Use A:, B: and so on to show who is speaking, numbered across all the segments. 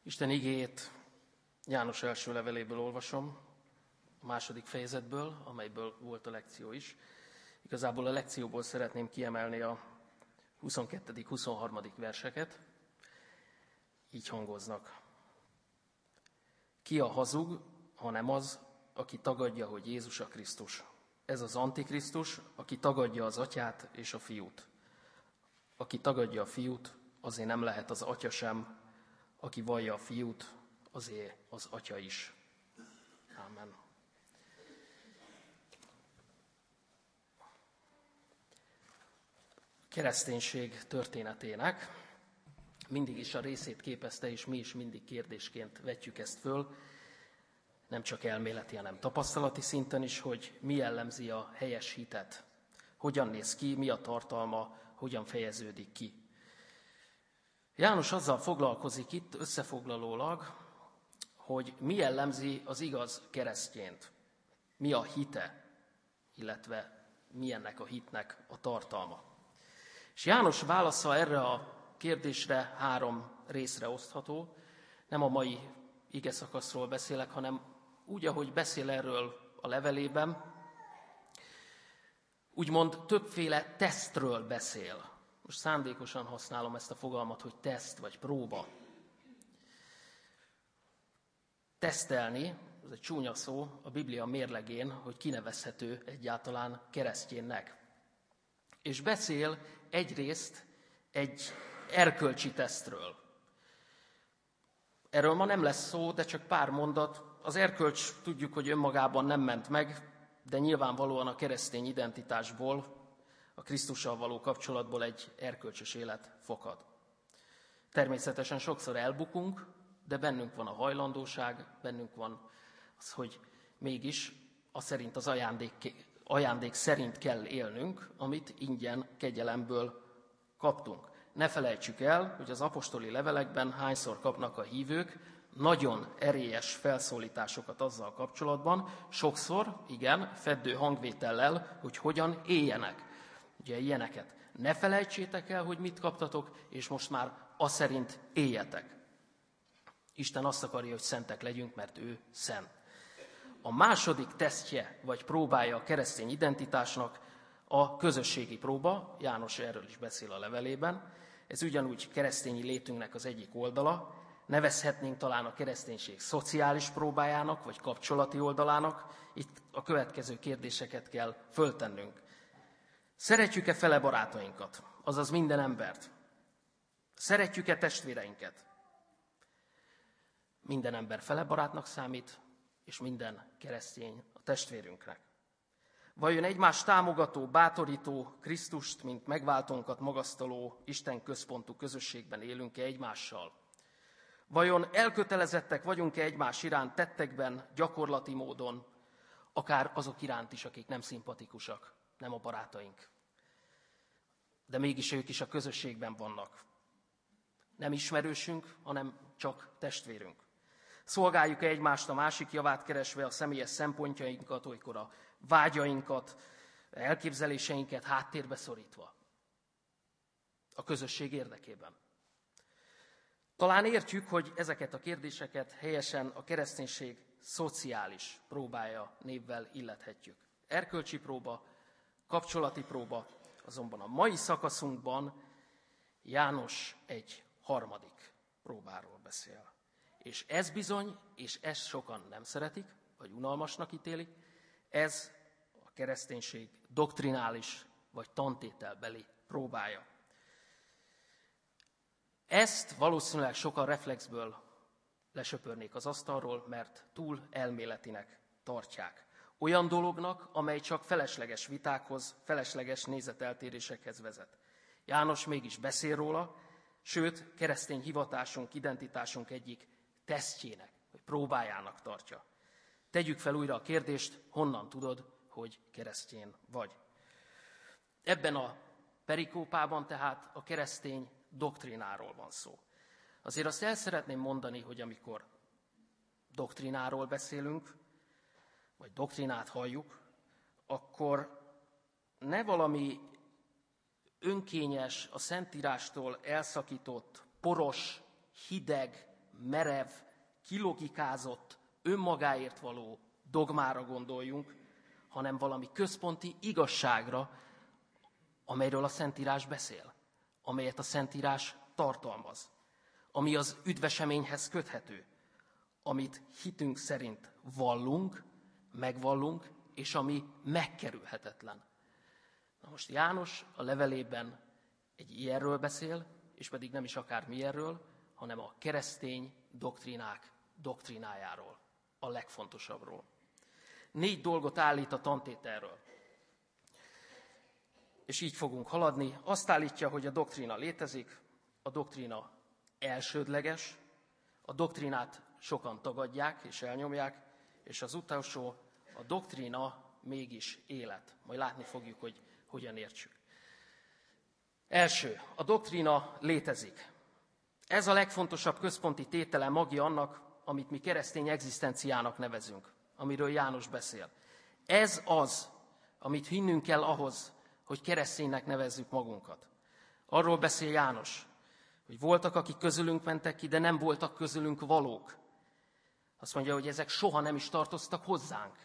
A: Isten igéjét János első leveléből olvasom, a második fejezetből, amelyből volt a lekció is. Igazából a lekcióból szeretném kiemelni a 22.-23. verseket. Így hangoznak. Ki a hazug, ha nem az, aki tagadja, hogy Jézus a Krisztus? Ez az Antikrisztus, aki tagadja az Atyát és a Fiút. Aki tagadja a Fiút, azért nem lehet az Atya sem, aki vallja a Fiút, azért az Atya is. Ámen. Kereszténység történetének mindig is a részét képezte, és mi is mindig kérdésként vetjük ezt föl, nem csak elméleti, hanem tapasztalati szinten is, hogy mi jellemzi a helyes hitet, hogyan néz ki, mi a tartalma, hogyan fejeződik ki. János azzal foglalkozik itt összefoglalólag, hogy mi jellemzi az igaz keresztjént, mi a hite, illetve mi ennek a hitnek a tartalma. És János válasza erre a kérdésre 3 részre osztható. Nem a mai igeszakaszról beszélek, hanem úgy, ahogy beszél erről a levelében, úgymond többféle tesztről beszél. Most szándékosan használom ezt a fogalmat, hogy teszt vagy próba. Tesztelni, ez egy csúnya szó, a Biblia mérlegén, hogy kinevezhető egyáltalán keresztjénnek. És beszél egyrészt egy erkölcsi tesztről. Erről ma nem lesz szó, de csak pár mondat. Az erkölcs tudjuk, hogy önmagában nem ment meg, de nyilvánvalóan a keresztény identitásból, a Krisztussal való kapcsolatból egy erkölcsös élet fakad. Természetesen sokszor elbukunk, de bennünk van a hajlandóság, bennünk van az, hogy mégis az ajándék szerint kell élnünk, amit ingyen kegyelemből kaptunk. Ne felejtsük el, hogy az apostoli levelekben hányszor kapnak a hívők nagyon erélyes felszólításokat azzal kapcsolatban, sokszor, igen, feddő hangvétellel, hogy hogyan éljenek. Ugye ilyeneket. Ne felejtsétek el, hogy mit kaptatok, és most már az szerint éljetek. Isten azt akarja, hogy szentek legyünk, mert ő szent. A második tesztje, vagy próbája a keresztény identitásnak a közösségi próba. János erről is beszél a levelében. Ez ugyanúgy keresztényi létünknek az egyik oldala. Nevezhetnénk talán a kereszténység szociális próbájának, vagy kapcsolati oldalának. Itt a következő kérdéseket kell föltennünk. Szeretjük-e fele barátainkat, azaz minden embert? Szeretjük-e testvéreinket? Minden ember fele barátnak számít, és minden keresztény a testvérünknek. Vajon egymást támogató, bátorító, Krisztust, mint megváltónkat magasztaló, Isten központú közösségben élünk-e egymással? Vajon elkötelezettek vagyunk-e egymás iránt tettekben, gyakorlati módon, akár azok iránt is, akik nem szimpatikusak, nem a barátaink, de mégis ők is a közösségben vannak. Nem ismerősünk, hanem csak testvérünk. Szolgáljuk-e egymást a másik javát keresve, a személyes szempontjainkat, olykor a vágyainkat, elképzeléseinket háttérbe szorítva? A közösség érdekében. Talán értjük, hogy ezeket a kérdéseket helyesen a kereszténység szociális próbája névvel illethetjük. Erkölcsi próba, kapcsolati próba, azonban a mai szakaszunkban János egy harmadik próbáról beszél. És ez bizony, és ezt sokan nem szeretik, vagy unalmasnak ítélik, ez a kereszténység doktrinális, vagy tantételbeli próbája. Ezt valószínűleg sokan reflexből lesöpörnék az asztalról, mert túl elméletinek tartják. Olyan dolognak, amely csak felesleges vitákhoz, felesleges nézeteltérésekhez vezet. János mégis beszél róla, sőt, keresztény hivatásunk, identitásunk egyik tesztjének, vagy próbájának tartja. Tegyük fel újra a kérdést, honnan tudod, hogy keresztény vagy? Ebben a perikópában tehát a keresztény doktrináról van szó. Azért azt el szeretném mondani, hogy amikor doktrináról beszélünk, vagy doktrinát halljuk, akkor ne valami önkényes, a Szentírástól elszakított, poros, hideg, merev, kilogikázott, önmagáért való dogmára gondoljunk, hanem valami központi igazságra, amelyről a Szentírás beszél, amelyet a Szentírás tartalmaz, ami az üdveseményhez köthető, amit hitünk szerint vallunk, megvallunk, és ami megkerülhetetlen. Na most János a levelében egy ilyenről beszél, és pedig nem is akármilyenről, hanem a keresztény doktrínák doktrinájáról, a legfontosabbról. 4 dolgot állít a tantételről. És így fogunk haladni. Azt állítja, hogy a doktrína létezik, a doktrína elsődleges, a doktrinát sokan tagadják és elnyomják, és az utolsó, a doktrína mégis élet. Majd látni fogjuk, hogy hogyan értsük. Első, a doktrína létezik. Ez a legfontosabb központi tétele, magja annak, amit mi keresztény egzisztenciának nevezünk, amiről János beszél. Ez az, amit hinnünk kell ahhoz, hogy kereszténynek nevezzük magunkat. Arról beszél János, hogy voltak, akik közülünk mentek ki, de nem voltak közülünk valók. Azt mondja, hogy ezek soha nem is tartoztak hozzánk.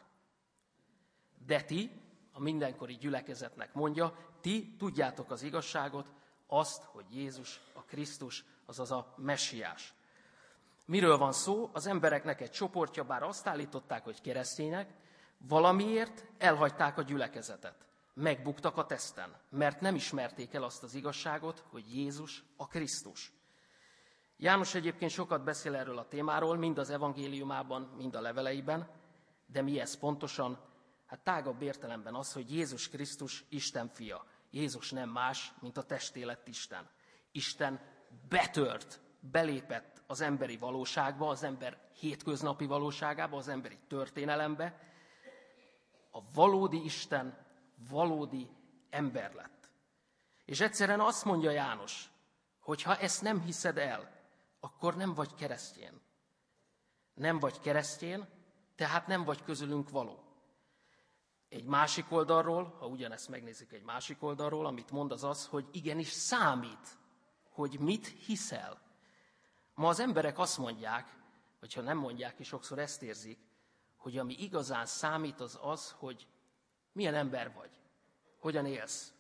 A: De ti, a mindenkori gyülekezetnek mondja, ti tudjátok az igazságot, azt, hogy Jézus a Krisztus, azaz a Messiás. Miről van szó? Az embereknek egy csoportja, bár azt állították, hogy keresztények, valamiért elhagyták a gyülekezetet. Megbuktak a teszten, mert nem ismerték el azt az igazságot, hogy Jézus a Krisztus. János egyébként sokat beszél erről a témáról, mind az evangéliumában, mind a leveleiben, de mi ez pontosan? Hát tágabb értelemben az, hogy Jézus Krisztus Isten fia. Jézus nem más, mint a testé lett Isten. Isten betört, belépett az emberi valóságba, az ember hétköznapi valóságába, az emberi történelembe. A valódi Isten valódi ember lett. És egyszerűen azt mondja János, hogy ha ezt nem hiszed el, akkor nem vagy keresztény. Nem vagy keresztény, tehát nem vagy közülünk való. Egy másik oldalról, ha ugyanezt megnézik egy másik oldalról, amit mond az az, hogy igenis számít, hogy mit hiszel. Ma az emberek azt mondják, vagy ha nem mondják, és sokszor ezt érzik, hogy ami igazán számít az az, hogy milyen ember vagy, hogyan élsz.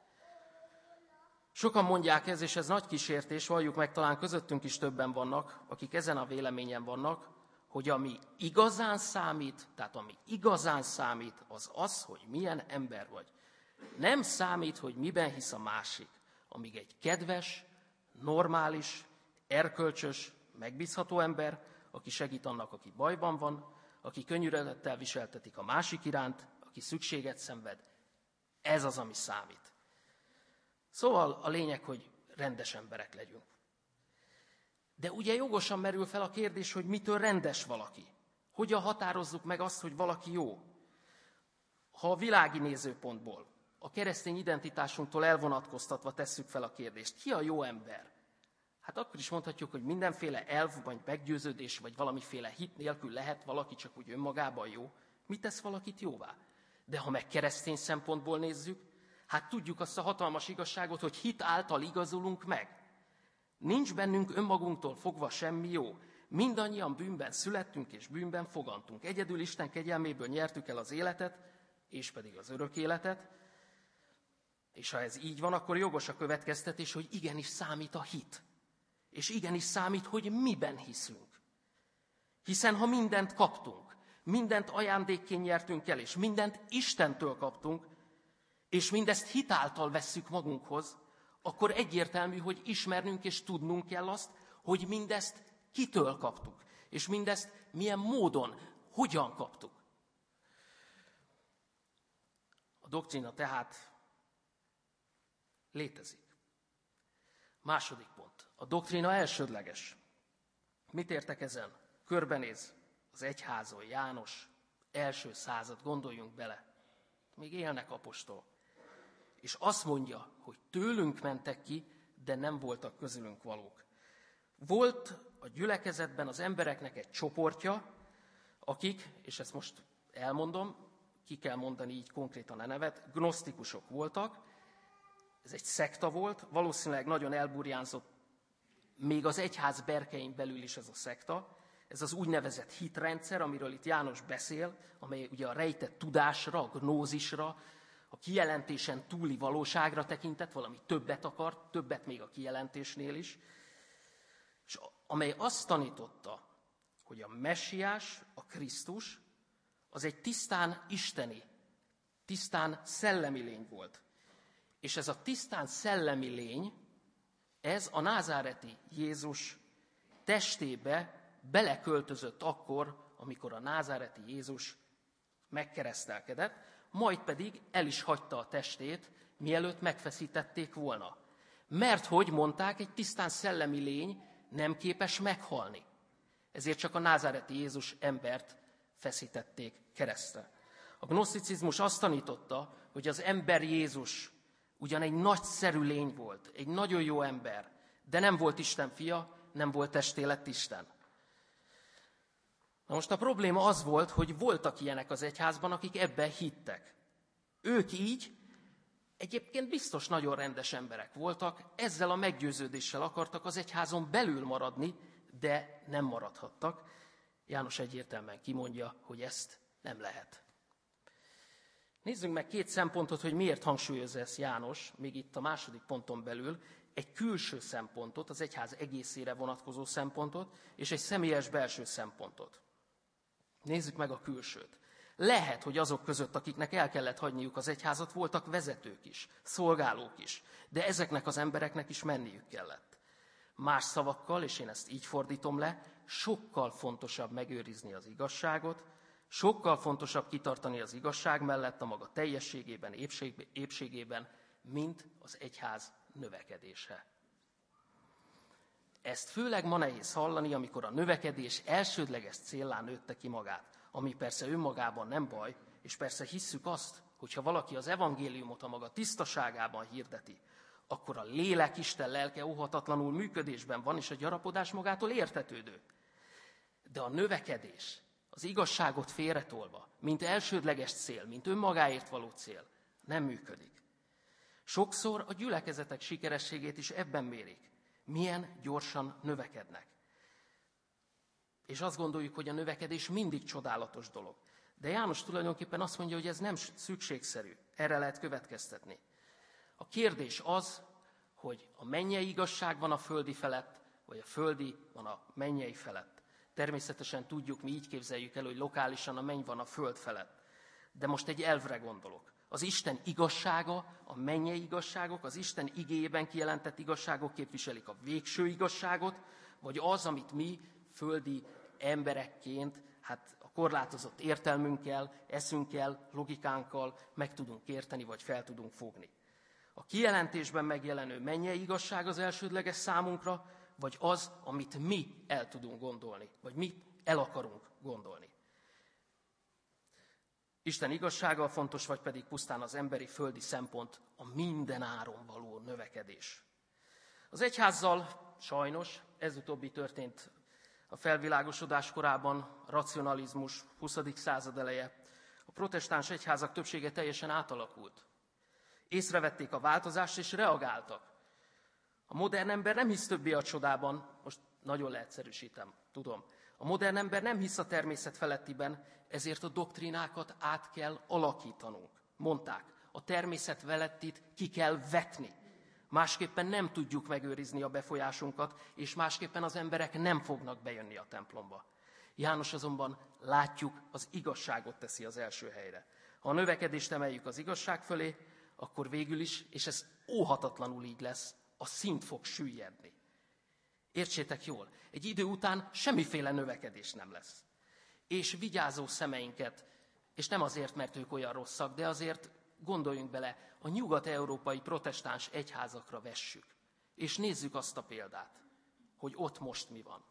A: Sokan mondják ez, és ez nagy kísértés, valljuk meg, talán közöttünk is többen vannak, akik ezen a véleményen vannak, hogy ami igazán számít, tehát ami igazán számít, az az, hogy milyen ember vagy. Nem számít, hogy miben hisz a másik, amíg egy kedves, normális, erkölcsös, megbízható ember, aki segít annak, aki bajban van, aki könnyűredettel viseltetik a másik iránt, aki szükséget szenved. Ez az, ami számít. Szóval a lényeg, hogy rendes emberek legyünk. De ugye jogosan merül fel a kérdés, hogy mitől rendes valaki. Hogyan határozzuk meg azt, hogy valaki jó? Ha a világi nézőpontból, a keresztény identitásunktól elvonatkoztatva tesszük fel a kérdést, ki a jó ember? Hát akkor is mondhatjuk, hogy mindenféle elv, vagy meggyőződés, vagy valamiféle hit nélkül lehet valaki csak úgy önmagában jó. Mi tesz valakit jóvá? De ha meg keresztény szempontból nézzük, hát tudjuk azt a hatalmas igazságot, hogy hit által igazulunk meg. Nincs bennünk önmagunktól fogva semmi jó. Mindannyian bűnben születtünk és bűnben fogantunk. Egyedül Isten kegyelméből nyertük el az életet, és pedig az örök életet. És ha ez így van, akkor jogos a következtetés, hogy igenis számít a hit. És igenis számít, hogy miben hiszünk. Hiszen ha mindent kaptunk, mindent ajándékként nyertünk el, és mindent Istentől kaptunk, és mindezt hitáltal vesszük magunkhoz, akkor egyértelmű, hogy ismernünk és tudnunk kell azt, hogy mindezt kitől kaptuk, és mindezt milyen módon, hogyan kaptuk. A doktrína tehát létezik. Második pont. A doktrína elsődleges. Mit értek ezen? Körbenéz az egyházon János, első század, gondoljunk bele. Még élnek apostolok. És azt mondja, hogy tőlünk mentek ki, de nem voltak közülünk valók. Volt a gyülekezetben az embereknek egy csoportja, akik, és ezt most elmondom, ki kell mondani így konkrétan a nevet, gnosztikusok voltak. Ez egy szekta volt, valószínűleg nagyon elburjánzott még az egyház berkein belül is ez a szekta, ez az úgynevezett hitrendszer, amiről itt János beszél, amely ugye a rejtett tudásra, a gnózisra, a kijelentésen túli valóságra tekintett, valami többet akart, többet még a kijelentésnél is, és amely azt tanította, hogy a Messiás, a Krisztus, az egy tisztán isteni, tisztán szellemi lény volt. És ez a tisztán szellemi lény, ez a názáreti Jézus testébe beleköltözött akkor, amikor a názáreti Jézus megkeresztelkedett, majd pedig el is hagyta a testét, mielőtt megfeszítették volna. Mert hogy mondták, egy tisztán szellemi lény nem képes meghalni. Ezért csak a názáreti Jézus embert feszítették keresztre. A gnoszticizmus azt tanította, hogy az ember Jézus ugyan egy nagyszerű lény volt, egy nagyon jó ember, de nem volt Isten fia, nem volt testé lett Isten. Na most a probléma az volt, hogy voltak ilyenek az egyházban, akik ebben hittek. Ők így egyébként biztos nagyon rendes emberek voltak, ezzel a meggyőződéssel akartak az egyházon belül maradni, de nem maradhattak. János egyértelműen kimondja, hogy ezt nem lehet. Nézzünk meg két szempontot, hogy miért hangsúlyozza ezt János, még itt a második ponton belül, egy külső szempontot, az egyház egészére vonatkozó szempontot, és egy személyes belső szempontot. Nézzük meg a külsőt. Lehet, hogy azok között, akiknek el kellett hagyniuk az egyházat, voltak vezetők is, szolgálók is, de ezeknek az embereknek is menniük kellett. Más szavakkal, és én ezt így fordítom le, sokkal fontosabb megőrizni az igazságot, sokkal fontosabb kitartani az igazság mellett a maga teljességében, épségében, mint az egyház növekedése. Ezt főleg ma nehéz hallani, amikor a növekedés elsődleges céllá nőtte ki magát, ami persze önmagában nem baj, és persze hisszük azt, hogyha valaki az evangéliumot a maga tisztaságában hirdeti, akkor a lélek Isten lelke óhatatlanul működésben van, és a gyarapodás magától értetődő. De a növekedés, az igazságot félretolva, mint elsődleges cél, mint önmagáért való cél, nem működik. Sokszor a gyülekezetek sikerességét is ebben mérik. Milyen gyorsan növekednek. És azt gondoljuk, hogy a növekedés mindig csodálatos dolog. De János tulajdonképpen azt mondja, hogy ez nem szükségszerű. Erre lehet következtetni. A kérdés az, hogy a mennyei igazság van a földi felett, vagy a földi van a mennyei felett. Természetesen tudjuk, mi így képzeljük el, hogy lokálisan a menny van a föld felett. De most egy elvre gondolok. Az Isten igazsága, a mennyei igazságok, az Isten igéjében kijelentett igazságok képviselik a végső igazságot, vagy az, amit mi földi emberekként, a korlátozott értelmünkkel, eszünkkel, logikánkkal meg tudunk érteni, vagy fel tudunk fogni. A kijelentésben megjelenő mennyei igazság az elsődleges számunkra, vagy az, amit mi el tudunk gondolni, vagy mit el akarunk gondolni. Isten igazsága fontos, vagy pedig pusztán az emberi földi szempont, a minden áron való növekedés. Az egyházzal sajnos, ez utóbbi történt a felvilágosodás korában, racionalizmus, 20. század eleje, a protestáns egyházak többsége teljesen átalakult. Észrevették a változást, és reagáltak. A modern ember nem hisz többé a csodában, most nagyon leegyszerűsítem, tudom. A modern ember nem hisz a természet felettiben, ezért a doktrinákat át kell alakítanunk. Mondták, a természet felettit ki kell vetni. Másképpen nem tudjuk megőrizni a befolyásunkat, és másképpen az emberek nem fognak bejönni a templomba. János azonban látjuk, az igazságot teszi az első helyre. Ha a növekedést emeljük az igazság fölé, akkor végül is, és ez óhatatlanul így lesz, a szint fog süllyedni. Értsétek jól, egy idő után semmiféle növekedés nem lesz. És vigyázó szemeinket, és nem azért, mert ők olyan rosszak, de azért gondoljunk bele, a nyugat-európai protestáns egyházakra vessük. És nézzük azt a példát, hogy ott most mi van.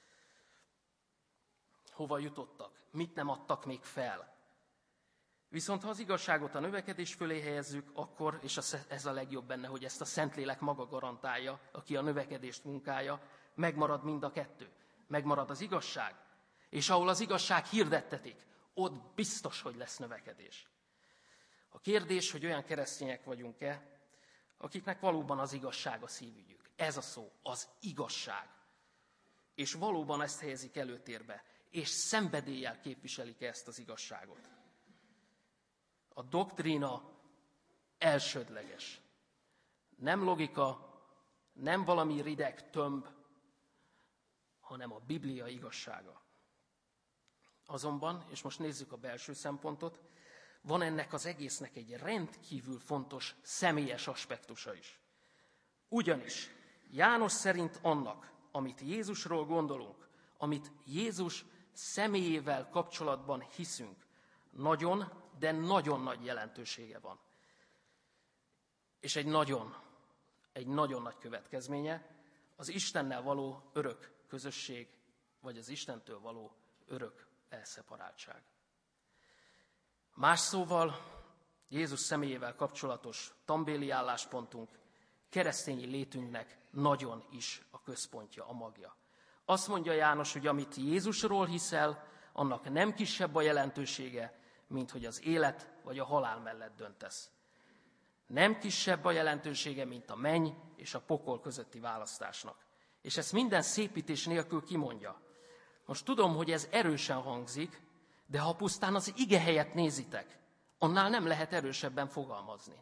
A: Hova jutottak? Mit nem adtak még fel? Viszont ha az igazságot a növekedés fölé helyezzük, akkor, és ez a legjobb benne, hogy ezt a Szentlélek maga garantálja, aki a növekedést munkálja, megmarad mind a kettő. Megmarad az igazság, és ahol az igazság hirdettetik, ott biztos, hogy lesz növekedés. A kérdés, hogy olyan keresztények vagyunk-e, akiknek valóban az igazság a szívügyük. Ez a szó, az igazság. És valóban ezt helyezik előtérbe, és szenvedéllyel képviselik ezt az igazságot. A doktrína elsődleges. Nem logika, nem valami rideg tömb, hanem a Biblia igazsága. Azonban, és most nézzük a belső szempontot, van ennek az egésznek egy rendkívül fontos személyes aspektusa is. Ugyanis János szerint annak, amit Jézusról gondolunk, amit Jézus személyével kapcsolatban hiszünk, nagyon, de nagyon nagy jelentősége van. És egy nagyon nagy következménye az Istennel való örök közösség, vagy az Istentől való örök elszeparáltság. Más szóval Jézus személyével kapcsolatos tanbéli álláspontunk keresztényi létünknek nagyon is a központja, a magja. Azt mondja János, hogy amit Jézusról hiszel, annak nem kisebb a jelentősége, mint hogy az élet vagy a halál mellett döntesz. Nem kisebb a jelentősége, mint a menny és a pokol közötti választásnak. És ezt minden szépítés nélkül kimondja. Most tudom, hogy ez erősen hangzik, de ha pusztán az ige helyet nézitek, annál nem lehet erősebben fogalmazni.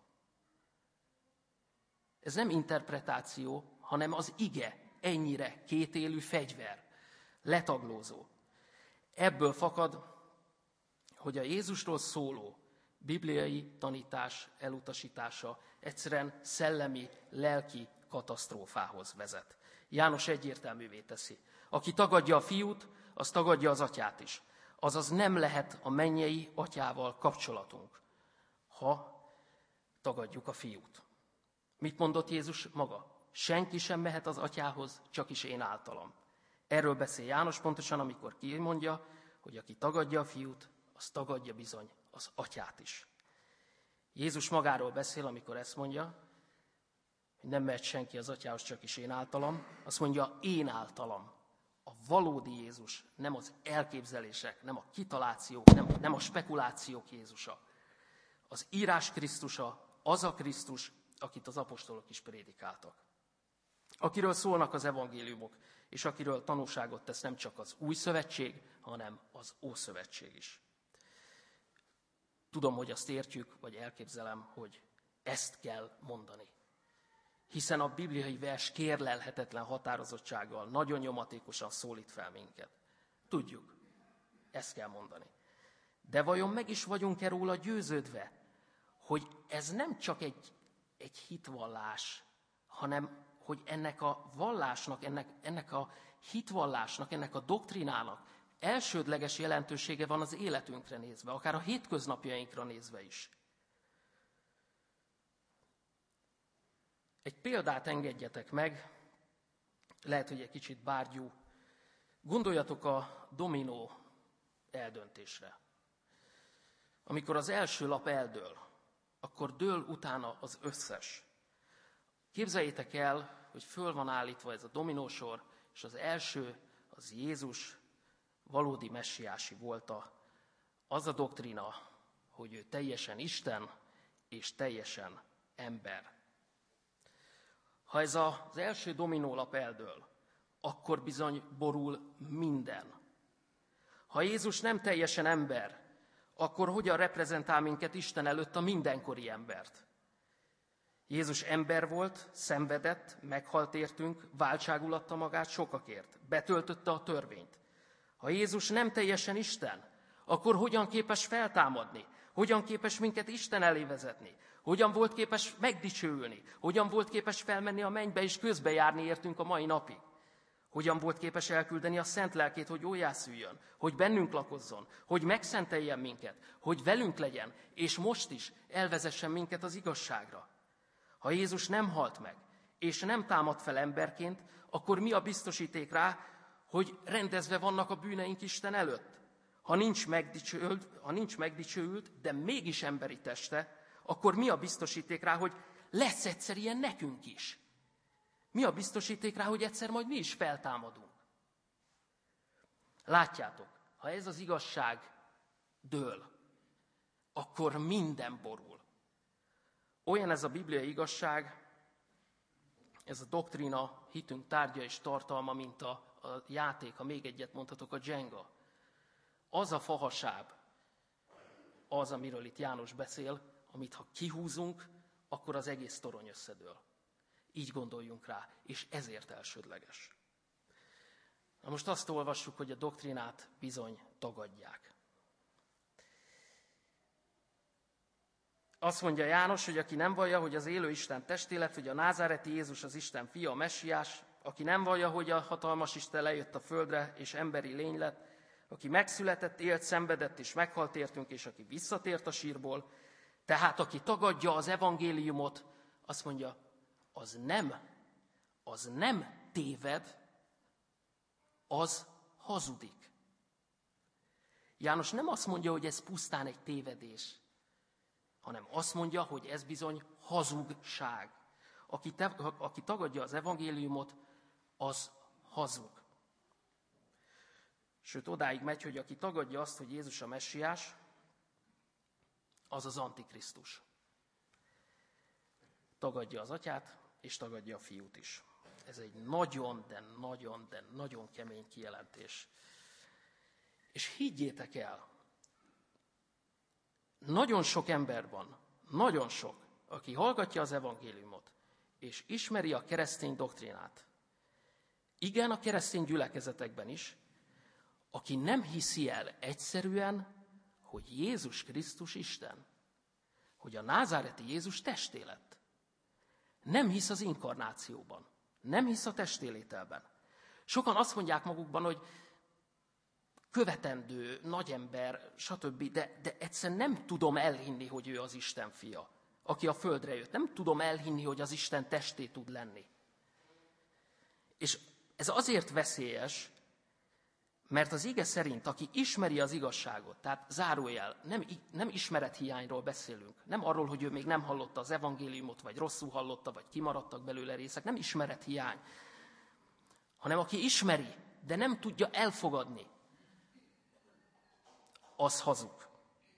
A: Ez nem interpretáció, hanem az ige ennyire kétélű fegyver, letaglózó. Ebből fakad, hogy a Jézusról szóló bibliai tanítás elutasítása egyszerűen szellemi, lelki katasztrófához vezet. János egyértelművé teszi. Aki tagadja a fiút, az tagadja az atyát is. Azaz nem lehet a mennyei atyával kapcsolatunk, ha tagadjuk a fiút. Mit mondott Jézus maga? Senki sem mehet az atyához, csak is én általam. Erről beszél János pontosan, amikor kimondja, hogy aki tagadja a fiút, az tagadja bizony az atyát is. Jézus magáról beszél, amikor ezt mondja, hogy nem mehet senki az atyához, csak is én általam. Azt mondja, én általam. A valódi Jézus, nem az elképzelések, nem a kitalációk, nem a spekulációk Jézusa. Az írás Krisztusa, az a Krisztus, akit az apostolok is prédikáltak. Akiről szólnak az evangéliumok, és akiről tanúságot tesz nem csak az új szövetség, hanem az ószövetség is. Tudom, hogy azt értjük, vagy elképzelem, hogy ezt kell mondani. Hiszen a bibliai vers kérlelhetetlen határozottsággal nagyon nyomatékosan szólít fel minket. Tudjuk, ezt kell mondani. De vajon meg is vagyunk-e róla győződve, hogy ez nem csak egy hitvallás, hanem hogy ennek a vallásnak, ennek a hitvallásnak, ennek a doktrinának elsődleges jelentősége van az életünkre nézve, akár a hétköznapjainkra nézve is. Egy példát engedjetek meg, lehet, hogy egy kicsit bárgyú. Gondoljatok a dominó eldöntésre. Amikor az első lap eldől, akkor dől utána az összes. Képzeljétek el, hogy föl van állítva ez a dominósor, és az első, az Jézus valódi messiási volta. Az a doktrina, hogy ő teljesen Isten és teljesen ember. Ha ez az első dominólap eldől, akkor bizony borul minden. Ha Jézus nem teljesen ember, akkor hogyan reprezentál minket Isten előtt a mindenkori embert? Jézus ember volt, szenvedett, meghalt értünk, váltságul adta magát sokakért, betöltötte a törvényt. Ha Jézus nem teljesen Isten, akkor hogyan képes feltámadni? Hogyan képes minket Isten elé vezetni? Hogyan volt képes megdicsőülni? Hogyan volt képes felmenni a mennybe és közbejárni értünk a mai napig? Hogyan volt képes elküldeni a Szent Lelkét, hogy újjászüljön, hogy bennünk lakozzon, hogy megszenteljen minket, hogy velünk legyen, és most is elvezessen minket az igazságra? Ha Jézus nem halt meg, és nem támad fel emberként, akkor mi a biztosíték rá, hogy rendezve vannak a bűneink Isten előtt? Ha nincs megdicsőült, de mégis emberi teste, akkor mi a biztosíték rá, hogy lesz egyszer ilyen nekünk is? Mi a biztosíték rá, hogy egyszer majd mi is feltámadunk? Látjátok, ha ez az igazság dől, akkor minden borul. Olyan ez a bibliai igazság, ez a doktrína, hitünk tárgya és tartalma, mint a játék, ha még egyet mondhatok, a Jenga. Az a fahasáb, az, amiről itt János beszél, amit ha kihúzunk, akkor az egész torony összedől. Így gondoljunk rá, és ezért elsődleges. Na most azt olvassuk, hogy a doktrínát bizony tagadják. Azt mondja János, hogy aki nem vallja, hogy az élő Isten testélet, hogy a názáreti Jézus az Isten fia, a messiás, aki nem vallja, hogy a hatalmas Isten lejött a földre, és emberi lény lett, aki megszületett, élt, szenvedett, és meghalt értünk, és aki visszatért a sírból, tehát aki tagadja az evangéliumot, azt mondja, az nem téved, az hazudik. János nem azt mondja, hogy ez pusztán egy tévedés, hanem azt mondja, hogy ez bizony hazugság. Aki tagadja az evangéliumot, az hazug. Sőt, odáig megy, hogy aki tagadja azt, hogy Jézus a messiás, az az antikrisztus. Tagadja az atyát, és tagadja a fiút is. Ez egy nagyon kemény kijelentés. És higgyétek el, nagyon sok ember van, nagyon sok, aki hallgatja az evangéliumot, és ismeri a keresztény doktrínát. Igen, a keresztény gyülekezetekben is, aki nem hiszi el egyszerűen, hogy Jézus Krisztus Isten, hogy a názáreti Jézus testé lett. Nem hisz az inkarnációban, nem hisz a testélételben. Sokan azt mondják magukban, hogy követendő, nagyember, stb., de egyszerűen nem tudom elhinni, hogy ő az Isten fia, aki a földre jött. Nem tudom elhinni, hogy az Isten testé tud lenni. És ez azért veszélyes, mert az ige szerint, aki ismeri az igazságot, tehát zárójel, nem ismerethiányról beszélünk, nem arról, hogy ő még nem hallotta az evangéliumot, vagy rosszul hallotta, vagy kimaradtak belőle részek, nem ismerethiány, hanem aki ismeri, de nem tudja elfogadni, az hazug.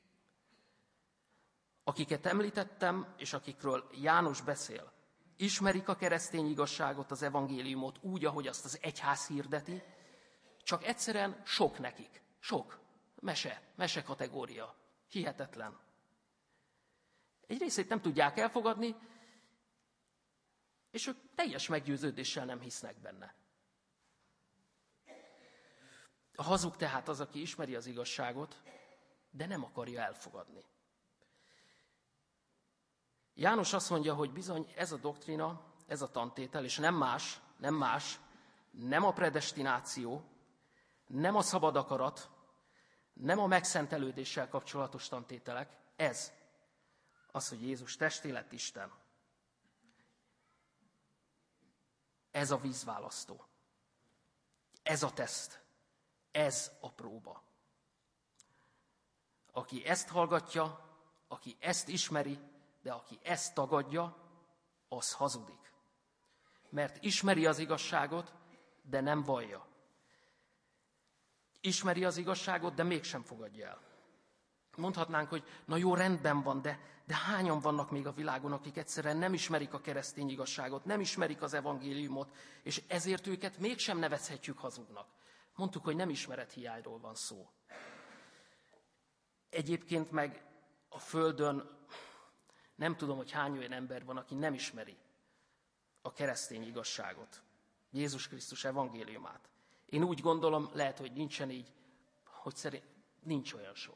A: Akiket említettem, és akikről János beszél, ismerik a keresztény igazságot, az evangéliumot úgy, ahogy azt az egyház hirdeti, csak egyszerűen sok nekik. Sok. Mese kategória. Hihetetlen. Egy részét nem tudják elfogadni, és ők teljes meggyőződéssel nem hisznek benne. A hazug tehát az, aki ismeri az igazságot, de nem akarja elfogadni. János azt mondja, hogy bizony ez a doktrina, ez a tantétel, és nem más, nem a predestináció, nem a szabad akarat, nem a megszentelődéssel kapcsolatos tantételek, ez az, hogy Jézus testé lett Isten. Ez a vízválasztó. Ez a teszt. Ez a próba. Aki ezt hallgatja, aki ezt ismeri, de aki ezt tagadja, az hazudik. Mert ismeri az igazságot, de nem vallja. Ismeri az igazságot, de mégsem fogadja el. Mondhatnánk, hogy na jó, rendben van, de hányan vannak még a világon, akik egyszerűen nem ismerik a keresztény igazságot, nem ismerik az evangéliumot, és ezért őket mégsem nevezhetjük hazugnak. Mondtuk, hogy nem ismerethiányról van szó. Egyébként meg a Földön nem tudom, hogy hány olyan ember van, aki nem ismeri a keresztény igazságot, Jézus Krisztus evangéliumát. Én úgy gondolom, lehet, hogy nincsen így, hogy nincs olyan sok.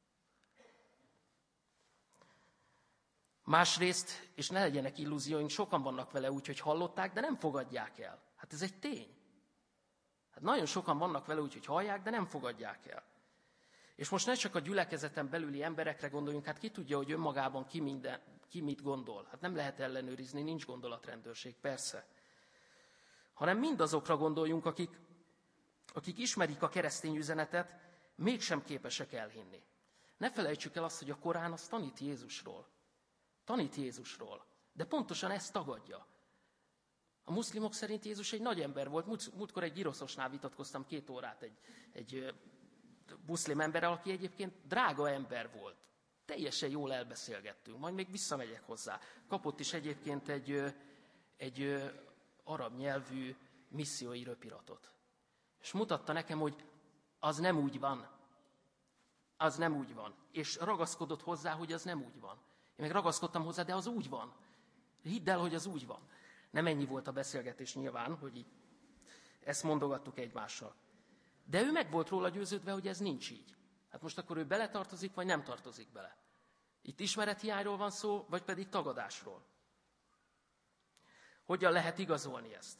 A: Másrészt, és ne legyenek illúzióink, sokan vannak vele úgy, hogy hallották, de nem fogadják el. Hát ez egy tény. Hát nagyon sokan vannak vele úgy, hogy hallják, de nem fogadják el. És most ne csak a gyülekezeten belüli emberekre gondoljunk, hát ki tudja, hogy önmagában ki mit gondol. Hát nem lehet ellenőrizni, nincs gondolatrendőrség, persze. Hanem mindazokra gondoljunk, akik ismerik a keresztény üzenetet, mégsem képesek elhinni. Ne felejtsük el azt, hogy a Korán az tanít Jézusról. Tanít Jézusról, de pontosan ezt tagadja. A muszlimok szerint Jézus egy nagy ember volt. Múltkor egy giroszosnál vitatkoztam 2 órát egy muszlim emberrel, aki egyébként drága ember volt. Teljesen jól elbeszélgettünk, majd még visszamegyek hozzá. Kapott is egyébként egy arab nyelvű missziói röpiratot. És mutatta nekem, hogy az nem úgy van. Az nem úgy van. És ragaszkodott hozzá, hogy az nem úgy van. Én meg ragaszkodtam hozzá, de az úgy van. Hidd el, hogy az úgy van. Nem ennyi volt a beszélgetés nyilván, hogy így ezt mondogattuk egymással. De ő meg volt róla győződve, hogy ez nincs így. Hát most akkor ő beletartozik, vagy nem tartozik bele? Itt ismerethiányról van szó, vagy pedig tagadásról? Hogyan lehet igazolni ezt?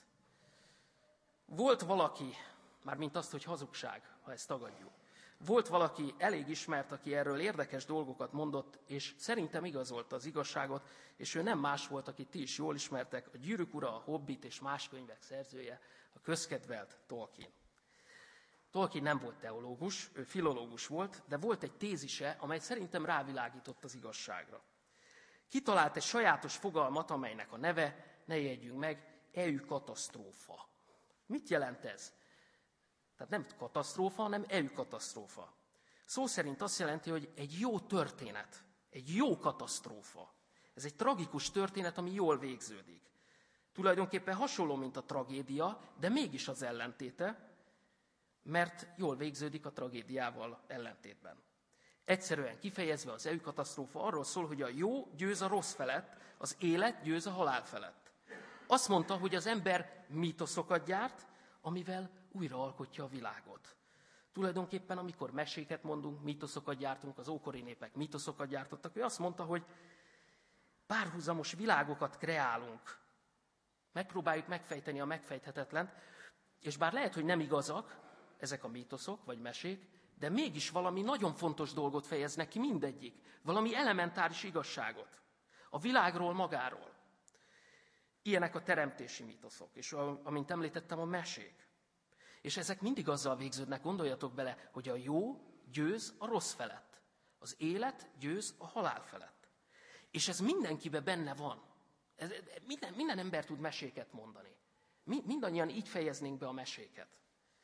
A: Volt valaki, mármint azt, hogy hazugság, ha ezt tagadjuk. Volt valaki elég ismert, aki erről érdekes dolgokat mondott, és szerintem igazolta az igazságot, és ő nem más volt, akit ti is jól ismertek, a Gyűrűk ura, a Hobbit és más könyvek szerzője, a közkedvelt Tolkien. Tolkien nem volt teológus, ő filológus volt, de volt egy tézise, amely szerintem rávilágított az igazságra. Kitalált egy sajátos fogalmat, amelynek a neve, ne jegyeljünk meg, eukatasztrófa. Mit jelent ez? Tehát nem katasztrófa, hanem eukatasztrófa. Szó szerint azt jelenti, hogy egy jó történet, egy jó katasztrófa. Ez egy tragikus történet, ami jól végződik. Tulajdonképpen hasonló, mint a tragédia, de mégis az ellentéte, mert jól végződik a tragédiával ellentétben. Egyszerűen kifejezve az eukatasztrófa arról szól, hogy a jó győz a rossz felett, az élet győz a halál felett. Azt mondta, hogy az ember mítoszokat gyárt, amivel újraalkotja a világot. Tulajdonképpen, amikor meséket mondunk, mítoszokat gyártunk, az ókori népek mítoszokat gyártottak, ő azt mondta, hogy párhuzamos világokat kreálunk. Megpróbáljuk megfejteni a megfejthetetlent, és bár lehet, hogy nem igazak ezek a mítoszok vagy mesék, de mégis valami nagyon fontos dolgot fejeznek ki mindegyik. Valami elementáris igazságot. A világról magáról. Ilyenek a teremtési mítoszok, és amint említettem, a mesék. És ezek mindig azzal végződnek, gondoljatok bele, hogy a jó győz a rossz felett. Az élet győz a halál felett. És ez mindenkiben benne van. Minden ember tud meséket mondani. Mindannyian így fejeznénk be a meséket.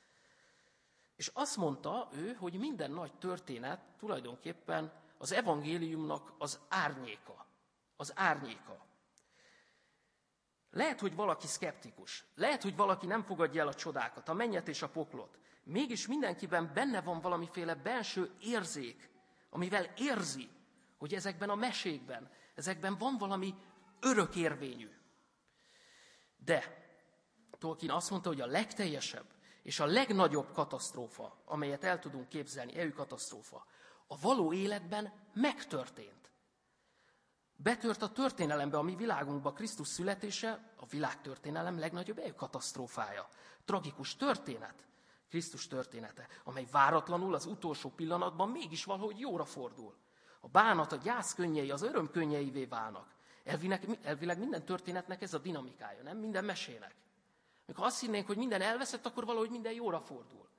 A: És azt mondta ő, hogy minden nagy történet tulajdonképpen az evangéliumnak az árnyéka. Az árnyéka. Lehet, hogy valaki szkeptikus. Lehet, hogy valaki nem fogadja el a csodákat, a mennyet és a poklot. Mégis mindenkiben benne van valamiféle belső érzék, amivel érzi, hogy ezekben a mesékben, ezekben van valami örökérvényű. De Tolkien azt mondta, hogy a legteljesebb és a legnagyobb katasztrófa, amelyet el tudunk képzelni, eukatasztrófa, a való életben megtörtént. Betört a történelembe, a mi világunkba Krisztus születése, a világtörténelem legnagyobb eukatasztrófája. Tragikus történet, Krisztus története, amely váratlanul az utolsó pillanatban mégis valahogy jóra fordul. A bánat, a gyász könnyei, az öröm könnyeivé válnak. Elvileg minden történetnek ez a dinamikája, nem? Minden mesének. Mikor azt hinnénk, hogy minden elveszett, akkor valahogy minden jóra fordul.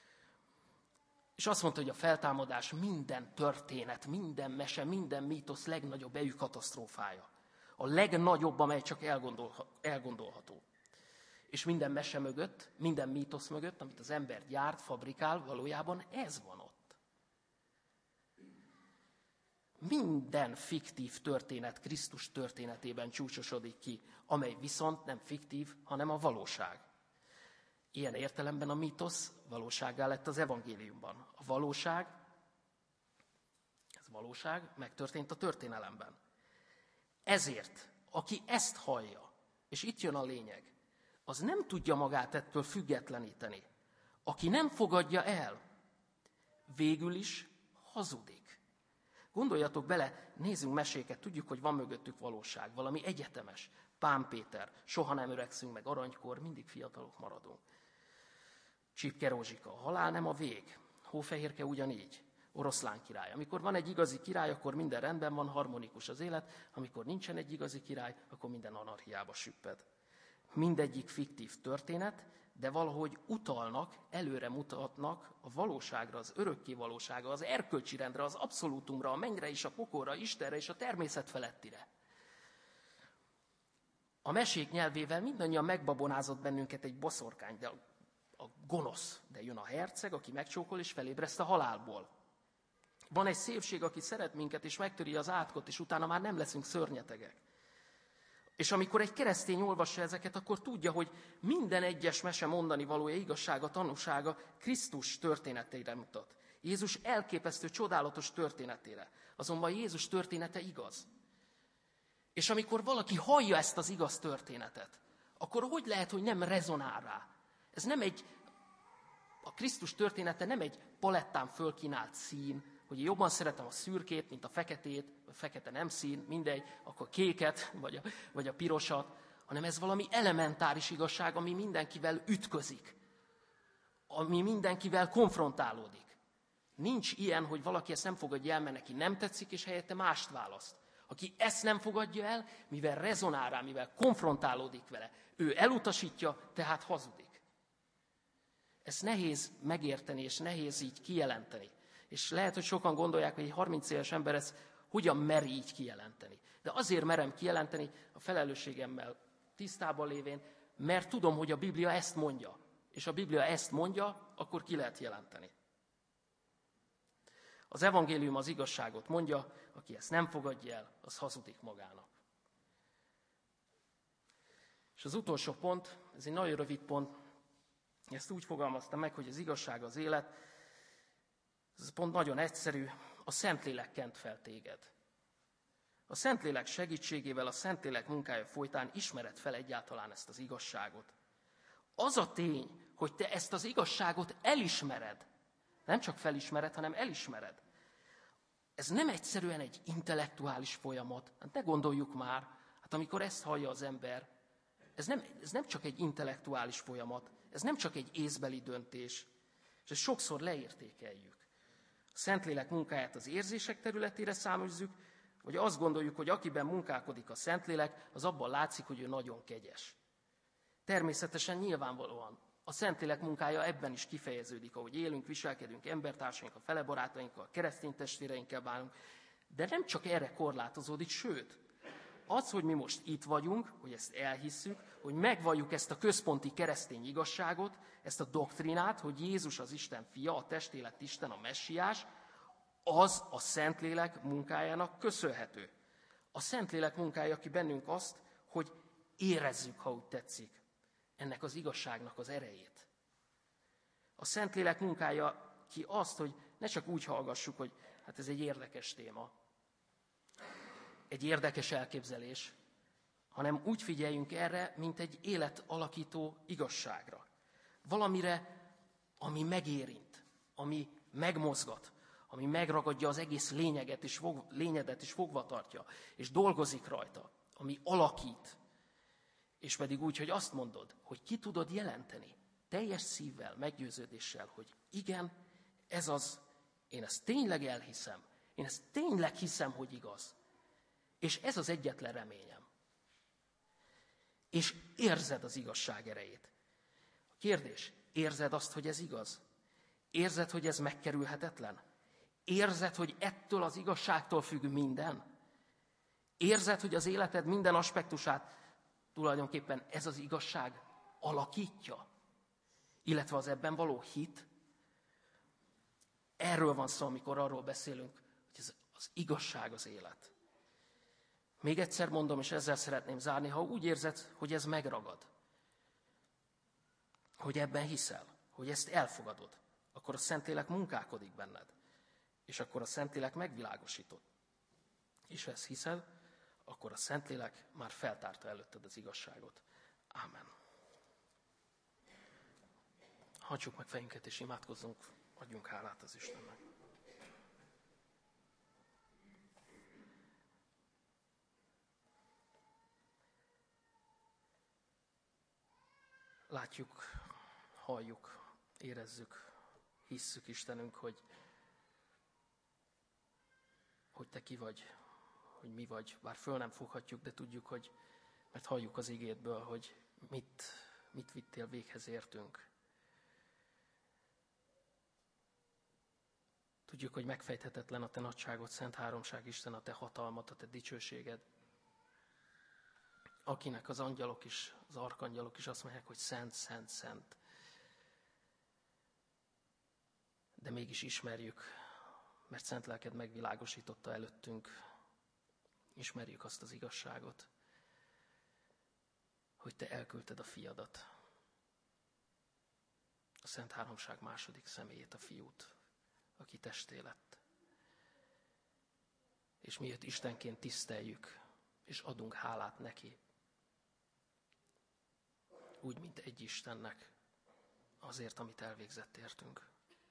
A: És azt mondta, hogy a feltámadás minden történet, minden mese, minden mítosz legnagyobb eukatasztrófája. A legnagyobb, amely csak elgondolható. És minden mese mögött, minden mítosz mögött, amit az ember gyárt, fabrikál, valójában ez van ott. Minden fiktív történet Krisztus történetében csúcsosodik ki, amely viszont nem fiktív, hanem a valóság. Ilyen értelemben a mítosz valósággá lett az evangéliumban. A valóság, ez valóság, megtörtént a történelemben. Ezért, aki ezt hallja, és itt jön a lényeg, az nem tudja magát ettől függetleníteni. Aki nem fogadja el, végül is hazudik. Gondoljatok bele, nézzünk meséket, tudjuk, hogy van mögöttük valóság, valami egyetemes. Pán Péter, soha nem öregszünk meg, aranykor, mindig fiatalok maradunk. Csipke Rózsika, a halál nem a vég. Hófehérke ugyanígy, Oroszlán király. Amikor van egy igazi király, akkor minden rendben van, harmonikus az élet. Amikor nincsen egy igazi király, akkor minden anarchiába süpped. Mindegyik fiktív történet, de valahogy utalnak, előre mutatnak a valóságra, az örökké valóságra, az erkölcsi rendre, az abszolútumra, a mennyre és a pokolra, Istenre és a természet felettire. A mesék nyelvével mindannyian megbabonázott bennünket egy boszorkány, de a gonosz, de jön a herceg, aki megcsókol és felébreszt a halálból. Van egy szépség, aki szeret minket és megtöri az átkot, és utána már nem leszünk szörnyetegek. És amikor egy keresztény olvassa ezeket, akkor tudja, hogy minden egyes mese mondani valója, igazsága, tanúsága Krisztus történeteire mutat. Jézus elképesztő, csodálatos történetére. Azonban Jézus története igaz. És amikor valaki hallja ezt az igaz történetet, akkor hogy lehet, hogy nem rezonál rá? Ez nem a Krisztus története nem egy palettán fölkínált szín, hogy én jobban szeretem a szürkét, mint a feketét, a fekete nem szín, mindegy, akkor kéket, vagy a pirosat, hanem ez valami elementáris igazság, ami mindenkivel ütközik, ami mindenkivel konfrontálódik. Nincs ilyen, hogy valaki ezt nem fogadja el, mert neki nem tetszik, és helyette mást választ. Aki ezt nem fogadja el, mivel rezonál rá, mivel konfrontálódik vele, ő elutasítja, tehát hazudik. Ezt nehéz megérteni, és nehéz így kijelenteni. És lehet, hogy sokan gondolják, hogy egy 30 éves ember ezt hogyan meri így kijelenteni. De azért merem kijelenteni a felelősségemmel tisztában lévén, mert tudom, hogy a Biblia ezt mondja. És a Biblia ezt mondja, akkor ki lehet jelenteni. Az evangélium az igazságot mondja, aki ezt nem fogadja el, az hazudik magának. És az utolsó pont, ez egy nagyon rövid pont, ezt úgy fogalmaztam meg, hogy az igazság az élet, ez pont nagyon egyszerű, a Szentlélek kent fel téged. A Szentlélek segítségével, a Szentlélek munkája folytán ismered fel egyáltalán ezt az igazságot. Az a tény, hogy te ezt az igazságot elismered, nem csak felismered, hanem elismered. Ez nem egyszerűen egy intellektuális folyamat. Hát ne gondoljuk már, hát amikor ezt hallja az ember, ez nem csak egy intellektuális folyamat, ez nem csak egy észbeli döntés, és ezt sokszor leértékeljük. A Szentlélek munkáját az érzések területére száműzzük, vagy azt gondoljuk, hogy akiben munkálkodik a Szentlélek, az abban látszik, hogy ő nagyon kegyes. Természetesen nyilvánvalóan a Szentlélek munkája ebben is kifejeződik, ahogy élünk, viselkedünk embertársainkkal, felebarátainkkal, keresztény testvéreinkkel bánunk, de nem csak erre korlátozódik, sőt, az, hogy mi most itt vagyunk, hogy ezt elhisszük, hogy megvalljuk ezt a központi keresztény igazságot, ezt a doktrinát, hogy Jézus az Isten fia, a testélet Isten, a messiás, az a Szentlélek munkájának köszönhető. A Szentlélek munkája ki bennünk azt, hogy érezzük, ha úgy tetszik, ennek az igazságnak az erejét. A Szentlélek munkája ki azt, hogy ne csak úgy hallgassuk, hogy hát ez egy érdekes téma, egy érdekes elképzelés, hanem úgy figyeljünk erre, mint egy életalakító igazságra. Valamire, ami megérint, ami megmozgat, ami megragadja az egész lényedet és fogva tartja, és dolgozik rajta, ami alakít, és pedig úgy, hogy azt mondod, hogy ki tudod jelenteni teljes szívvel, meggyőződéssel, hogy igen, ez az, én ezt tényleg elhiszem, én ezt tényleg hiszem, hogy igaz. És ez az egyetlen reményem. És érzed az igazság erejét. A kérdés, érzed azt, hogy ez igaz? Érzed, hogy ez megkerülhetetlen? Érzed, hogy ettől az igazságtól függ minden? Érzed, hogy az életed minden aspektusát tulajdonképpen ez az igazság alakítja? Illetve az ebben való hit? Erről van szó, amikor arról beszélünk, hogy ez az igazság az élet. Még egyszer mondom, és ezzel szeretném zárni, ha úgy érzed, hogy ez megragad, hogy ebben hiszel, hogy ezt elfogadod, akkor a Szentlélek munkálkodik benned, és akkor a Szentlélek megvilágosított. És ha ezt hiszed, akkor a Szentlélek már feltárta előtted az igazságot. Ámen. Hajtsuk meg fejünket és imádkozzunk, adjunk hálát az Istennek. Látjuk, halljuk, érezzük, hisszük Istenünk, hogy Te ki vagy, hogy mi vagy. Bár föl nem foghatjuk, de tudjuk, hogy, mert halljuk az igédből, hogy mit vittél véghez értünk. Tudjuk, hogy megfejthetetlen a Te nagyságot, Szent Háromság, Isten, a Te hatalmat, a Te dicsőséged. Akinek az angyalok is, az arkangyalok is azt mondják, hogy szent, szent, szent. De mégis ismerjük, mert Szent Lelked megvilágosította előttünk. Ismerjük azt az igazságot. hogy te elküldted a fiadat, a Szent Háromság második személyét, a fiút, aki testé lett. És mi őt Istenként tiszteljük, és adunk hálát neki. Úgy, mint egy Istennek, azért, amit elvégzett értünk.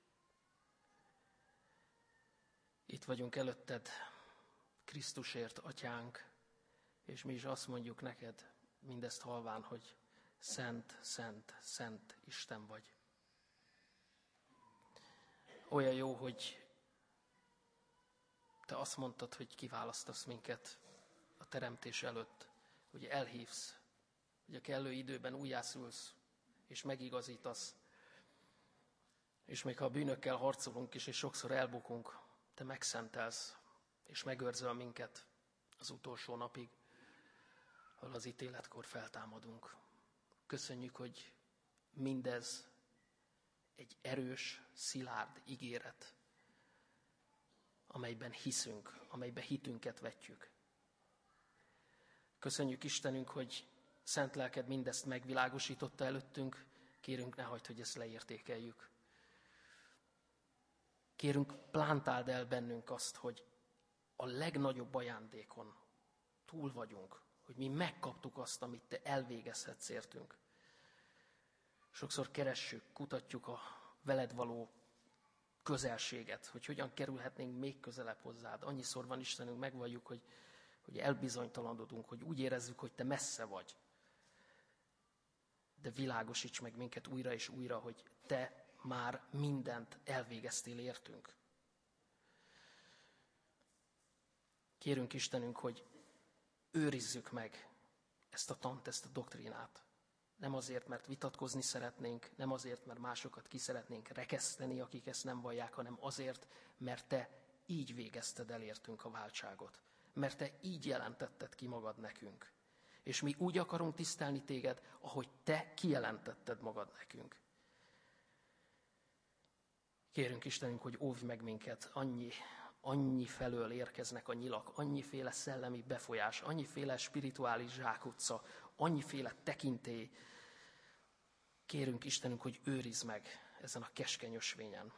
A: Itt vagyunk előtted, Krisztusért, Atyánk, és mi is azt mondjuk neked, mindezt halván, hogy szent, szent, szent Isten vagy. Olyan jó, hogy te azt mondtad, hogy kiválasztasz minket a teremtés előtt, hogy elhívsz, hogy a kellő időben újjászülsz, és megigazítasz. És még ha a bűnökkel harcolunk is, és sokszor elbukunk, te megszentelsz, és megőrzöl minket az utolsó napig, ahol az ítéletkor feltámadunk. Köszönjük, hogy mindez egy erős, szilárd ígéret, amelyben hiszünk, amelyben hitünket vetjük. Köszönjük Istenünk, hogy szent lelked mindezt megvilágosította előttünk, kérünk ne hagyd, hogy ezt leértékeljük. Kérünk, plántáld el bennünk azt, hogy a legnagyobb ajándékon túl vagyunk, hogy mi megkaptuk azt, amit te elvégezhetsz értünk. Sokszor keressük, kutatjuk a veled való közelséget, hogy hogyan kerülhetnénk még közelebb hozzád. Annyiszor van Istenünk, megvalljuk, hogy elbizonytalanodunk, hogy úgy érezzük, hogy te messze vagy. De világosíts meg minket újra és újra, hogy te már mindent elvégeztél értünk. Kérünk Istenünk, hogy őrizzük meg ezt a tant, ezt a doktrínát. Nem azért, mert vitatkozni szeretnénk, nem azért, mert másokat ki szeretnénk rekeszteni, akik ezt nem vallják, hanem azért, mert te így végezted el értünk a váltságot. Mert te így jelentetted ki magad nekünk. És mi úgy akarunk tisztelni téged, ahogy te kijelentetted magad nekünk. Kérünk Istenünk, hogy óvj meg minket, annyi felől érkeznek a nyilak, annyiféle szellemi befolyás, annyiféle spirituális zsákutca, annyiféle tekintély. Kérünk Istenünk, hogy őrizd meg ezen a keskeny ösvényen.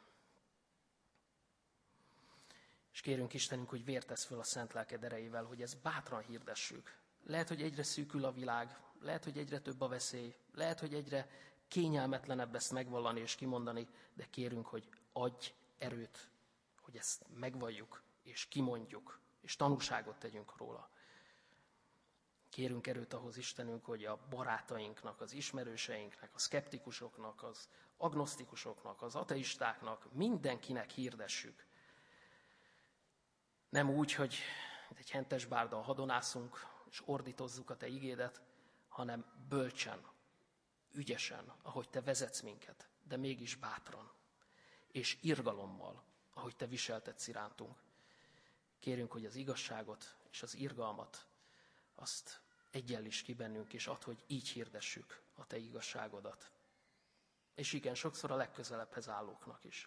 A: És kérünk Istenünk, hogy vértesz föl a szent lelked erejével, hogy ezt bátran hirdessük. Lehet, hogy egyre szűkül a világ, lehet, hogy egyre több a veszély, lehet, hogy egyre kényelmetlenebb ezt megvallani és kimondani, de kérünk, hogy adj erőt, hogy ezt megvalljuk, és kimondjuk, és tanúságot tegyünk róla. Kérünk erőt ahhoz Istenünk, hogy a barátainknak, az ismerőseinknek, a szkeptikusoknak, az agnosztikusoknak, az ateistáknak, mindenkinek hirdessük. Nem úgy, hogy egy hentes bárdal hadonászunk, és ordítozzuk a te igédet, hanem bölcsen, ügyesen, ahogy te vezetsz minket, de mégis bátran, és irgalommal, ahogy te viseltetsz irántunk. Kérünk, hogy az igazságot és az irgalmat, azt egyenlíts ki bennünk, és add, hogy így hirdessük a te igazságodat. És igen, sokszor a legközelebbhez állóknak is.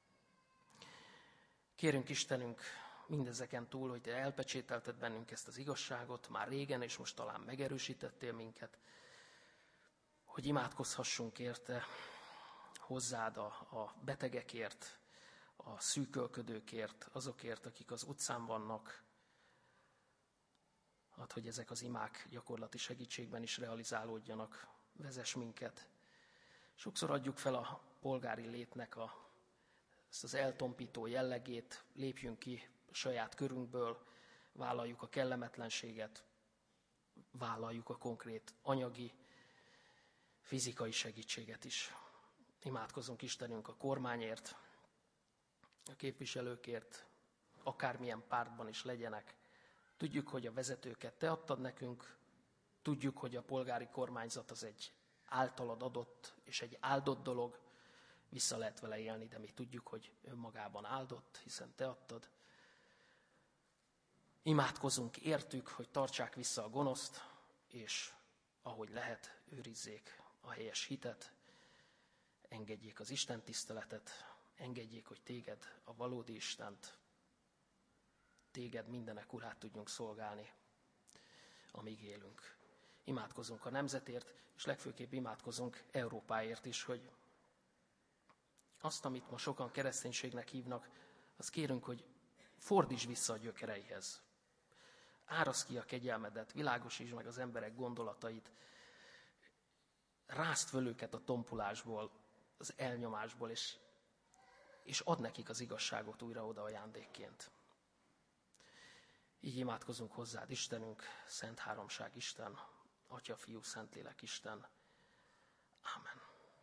A: Kérünk Istenünk mindezeken túl, hogy te elpecsételted bennünk ezt az igazságot, már régen, és most talán megerősítettél minket, hogy imádkozhassunk érte hozzád a betegekért, a szűkölködőkért, azokért, akik az utcán vannak. Add, hogy ezek az imák gyakorlati segítségben is realizálódjanak, vezess minket. Sokszor adjuk fel a polgári létnek ezt az eltompító jellegét, lépjünk ki a saját körünkből, vállaljuk a kellemetlenséget, vállaljuk a konkrét anyagi, fizikai segítséget is. Imádkozunk Istenünk a kormányért, a képviselőkért, akármilyen pártban is legyenek. Tudjuk, hogy a vezetőket te adtad nekünk, tudjuk, hogy a polgári kormányzat az egy általad adott és egy áldott dolog, vissza lehet vele élni, de mi tudjuk, hogy önmagában áldott, hiszen te adtad. Imádkozunk értük, hogy tartsák vissza a gonoszt, és ahogy lehet, őrizzék a helyes hitet, engedjék az Isten tiszteletet, engedjék, hogy téged, a valódi Istent, téged mindenek urát tudjunk szolgálni, amíg élünk. Imádkozunk a nemzetért, és legfőképp imádkozunk Európáért is, hogy azt, amit ma sokan kereszténységnek hívnak, azt kérünk, hogy fordíts vissza a gyökereihez. Áraszd ki a kegyelmedet, világosítsd meg az emberek gondolatait, rázd föl őket a tompulásból, az elnyomásból, és add nekik az igazságot újra oda ajándékként. Így imádkozunk hozzád, Istenünk, Szent Háromság Isten, Atya, Fiú, Szentlélek Isten. Ámen.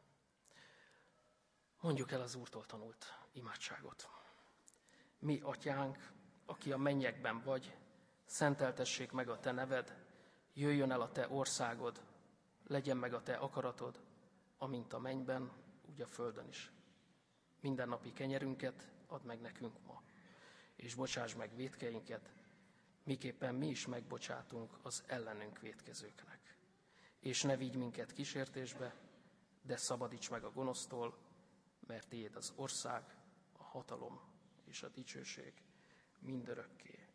A: Mondjuk el az Úrtól tanult imádságot. Mi, Atyánk, aki a mennyekben vagy, szenteltessék meg a te neved, jöjjön el a te országod, legyen meg a te akaratod, amint a mennyben, úgy a földön is. Mindennapi kenyerünket add meg nekünk ma, és bocsáss meg vétkeinket, miképpen mi is megbocsátunk az ellenünk vétkezőknek. És ne vigy minket kísértésbe, de szabadíts meg a gonosztól, mert tiéd az ország, a hatalom és a dicsőség mindörökké.